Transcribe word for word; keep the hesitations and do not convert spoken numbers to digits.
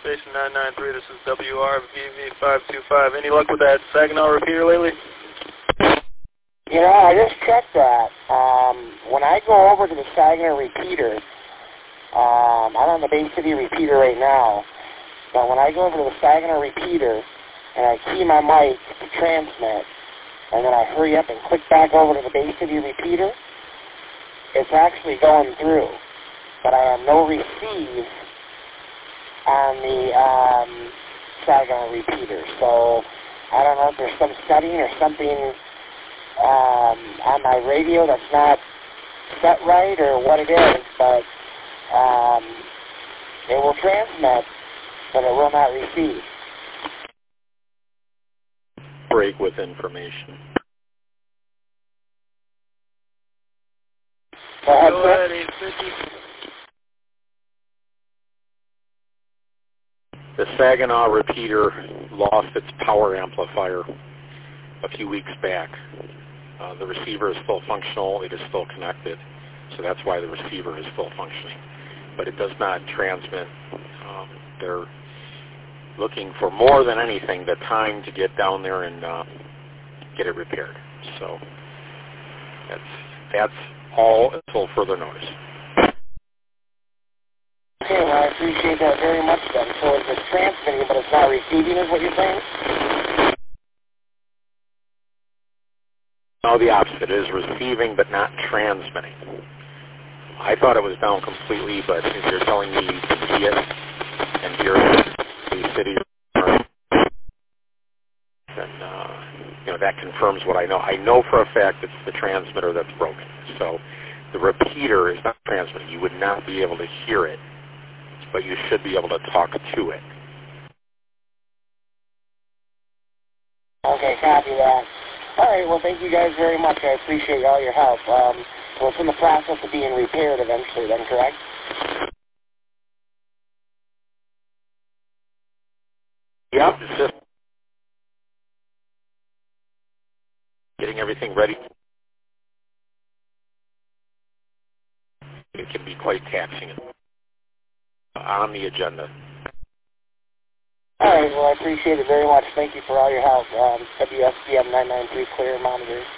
station nine nine three. This is W R V V five two five. Any luck with that Saginaw repeater lately? You know, I just checked that. Um, when I go over to the Saginaw repeater, um, I'm on the Bay City repeater right now, but when I go over to the Saginaw repeater and I key my mic to transmit, and then I hurry up and click back over to the Bay City repeater, it's actually going through. But I have no receive on the um, Saginaw repeater. So I don't know if there's some setting or something um, on my radio that's not set right or what it is, but um, it will transmit, but it will not receive. Break with information. Go ahead, Go Chris. ahead, eight fifty. The Saginaw repeater lost its power amplifier a few weeks back. Uh, the receiver is still functional. It is still connected. So that's why the receiver is still functioning. But it does not transmit. Um, they're looking for more than anything the time to get down there and uh, get it repaired. So that's that's all until further notice. Okay, well, I appreciate that very much then. So it's transmitting, but it's not receiving is what you're saying? No, the opposite. It is receiving but not transmitting. I thought it was down completely, but if you're telling me you can see it and hear it in the city, then uh, you know that confirms what I know. I know for a fact it's the transmitter that's broken. So the repeater is not transmitting. You would not be able to hear it, but you should be able to talk to it. Okay, copy that. All right, well, thank you guys very much. I appreciate all your help. Um, so it's in the process of being repaired eventually then, correct? Yep, it's just getting everything ready. It can be quite taxing on the agenda. All right, well, I appreciate it very much. Thank you for all your help. Um, W S B M nine nine three Clear Monitor.